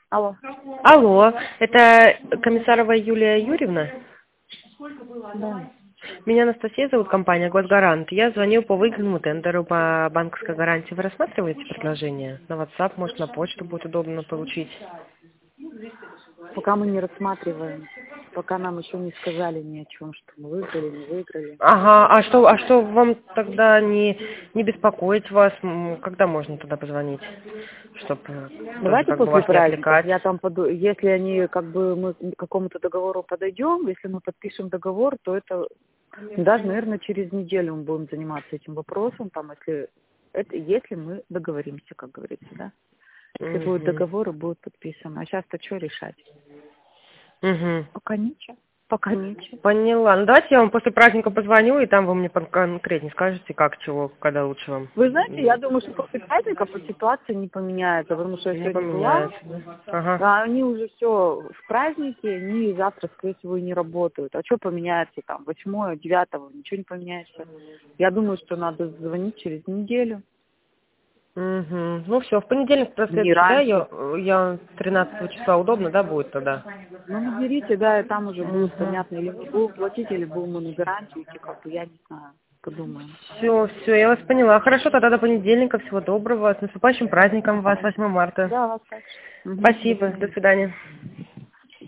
Алло. Алло, это Комиссарова Юлия Юрьевна? Да. Меня Анастасия зовут, компания «Госгарант». Я звоню по выигранному тендеру по банковской гарантии. Вы рассматриваете предложение? На WhatsApp, может, на почту будет удобно получить? Пока мы не рассматриваем. Пока нам еще не сказали ни о чем, что мы выиграли, не выиграли. Ага, а что вам тогда не беспокоить вас? Когда можно туда позвонить? Чтобы тоже Давайте как бы после вас не праздников. отвлекать. Я там если они мы к какому-то договору подойдем, если мы подпишем договор, то это даже, наверное, через неделю мы будем заниматься этим вопросом, там, если мы договоримся, как говорится, да. Если будет договор и будет подписан. А сейчас-то что решать? Угу. Пока ничего. Пока ничего. Поняла. Ну, давайте я вам после праздника позвоню, и там вы мне конкретнее скажете, как, чего, когда лучше вам. Вы знаете, я думаю, что после праздника ситуация не поменяется, потому что я Не сегодня была, поменяется, да? Ага. а они уже все в празднике, они завтра, скорее всего, и не работают. А что поменяется там, 8-го, 9-го, ничего не поменяется. Я думаю, что надо звонить через неделю. Угу. Ну все, в понедельник, Не следующий, да, раньше. я 13 числа удобно, да, будет тогда? Ну, наберите, да, и там уже будет Угу. понятно, или мы будем платить, или будем мы на гарантию идти, как бы, я не знаю, подумаем. Все, я вас поняла. Хорошо, тогда до понедельника. Всего доброго. С наступающим праздником вас, 8 марта. Да, вас так. До Спасибо, свидания. до свидания.